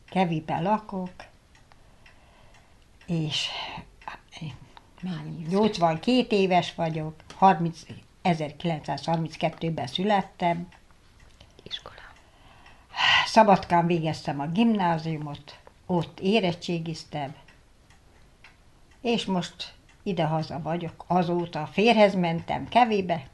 Keviben lakok, és 82 éves vagyok, 1932-ben születtem. Iskola. Szabadkán végeztem a gimnáziumot, ott érettségiztem, és most idehaza vagyok, azóta férjhez mentem Kevibe,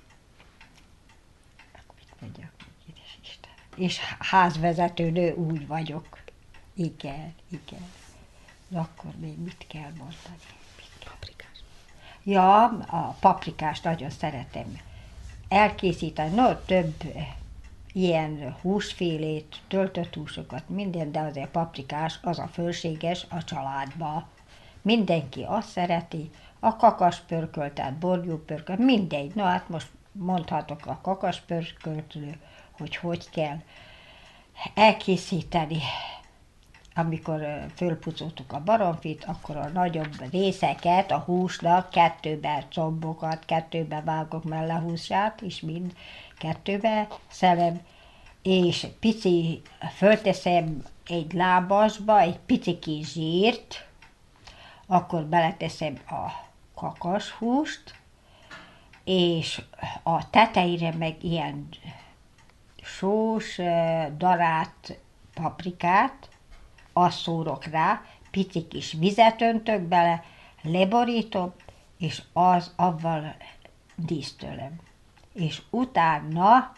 és házvezetőnő úgy vagyok. Igen, igen. Akkor még mit kell mondani? Paprikás. Ja, a paprikást nagyon szeretem elkészíteni. No, több ilyen húsfélét, töltött húsokat, minden, de azért paprikás az a fölséges a családban. Mindenki azt szereti, a kakaspörköltet, borjúpörkölt, mindegy. No hát most mondhatok a kakaspörköltről, hogy kell elkészíteni. Amikor fölpucoltuk a baromfit, akkor a nagyobb részeket, a húsnak kettőbe combokat, kettőbe vágok mellehúsát, és mind kettőbe szelem, és pici, fölteszem egy lábasba egy pici kis zsírt, akkor beleteszem a kakashúst, és a tetejére meg ilyen sós, darált paprikát, azt szórok rá, pici kis vizet öntök bele, leborítom, és avval dísztölöm. És utána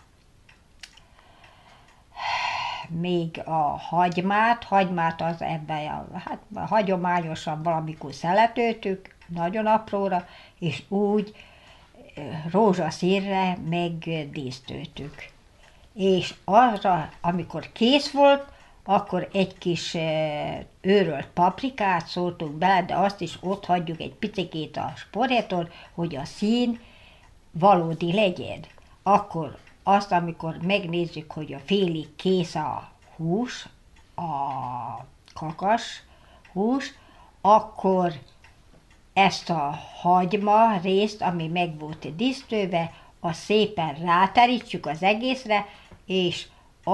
még a hagymát az ebben, hát hagyományosan valamikor szeletöltük, nagyon apróra, és úgy rózsaszínre megdísztöltük. És arra, amikor kész volt, akkor egy kis őrölt paprikát szórtunk bele, de azt is ott hagyjuk egy picikét a sporréton, hogy a szín valódi legyen. Akkor azt, amikor megnézzük, hogy a félig kész a hús, a kakas hús, akkor ezt a hagyma részt, ami meg volt dísztölve, azt szépen ráterítjük az egészre, és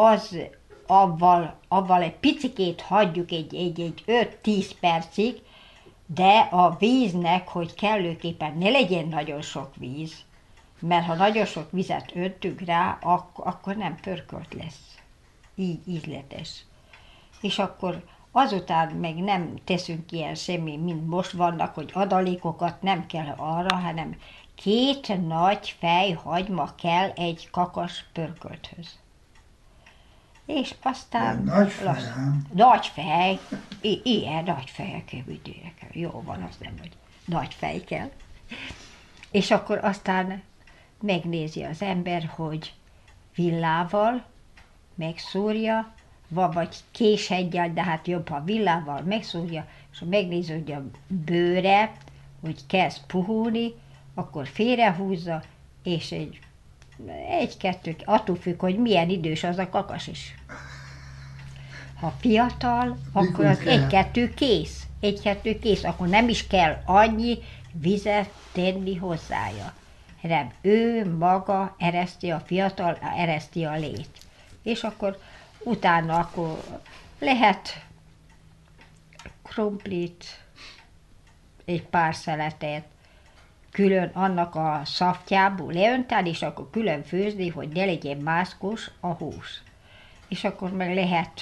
avval egy picikét hagyjuk egy 5-10 percig, de a víznek, hogy kellőképpen ne legyen nagyon sok víz, mert ha nagyon sok vizet öntünk rá, akkor nem pörkölt lesz. Így ízletes. És akkor azután meg nem teszünk ilyen semmi, mint most vannak, hogy adalékokat nem kell arra, hanem 2 nagy fej hagyma kell egy kakas pörkölthöz. És aztán... Nagy fej. Ilyen nagy fejekkel vidére kell. Jó van, az nem, hogy nagy fej kell. És akkor aztán megnézi az ember, hogy villával megszúrja, vagy késheggyel, de hát jobb, ha villával megszúrja, és ha megnézi, hogy a bőre, hogy kezd puhulni, akkor félrehúzza, és egy-kettő, attól függ, hogy milyen idős az a kakas is. Ha fiatal, akkor az egy-kettő kész. Egy-kettő kész, akkor nem is kell annyi vizet tenni hozzája. Hanem ő maga ereszti a fiatal, ereszti a lét. És akkor utána akkor lehet krumplit, egy pár szeletet, külön annak a szaftjából leönteni, és akkor külön főzni, hogy ne legyen mászkos a hús. És akkor meg lehet,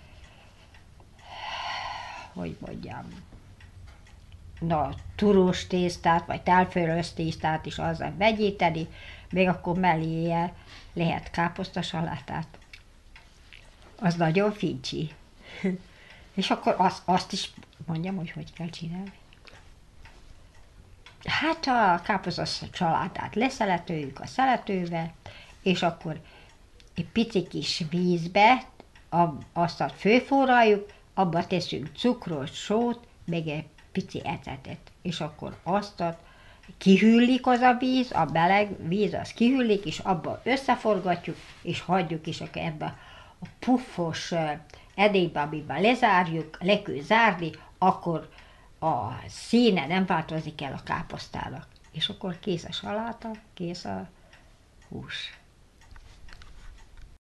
hogy mondjam, turós tésztát, vagy tálfölös tésztát is azzal vegyíteni, még akkor melléje lehet káposztasalátát. Az nagyon fincsi. És akkor azt is mondjam, hogy kell csinálni. Hát a káposztasalátát leszeletőjük a szeletővel, és akkor egy pici kis vízbe azt fölforraljuk, abba teszünk cukrot, sót, meg egy pici ecetet. És akkor azt kihűlik az a víz, a meleg víz az kihűlik, és abba összeforgatjuk, és hagyjuk, és akkor ebbe a puffos edénybe, amiben lezárjuk, le kell zárni, akkor a színe nem változik el a káposztának. És akkor kész a saláta, kész a hús.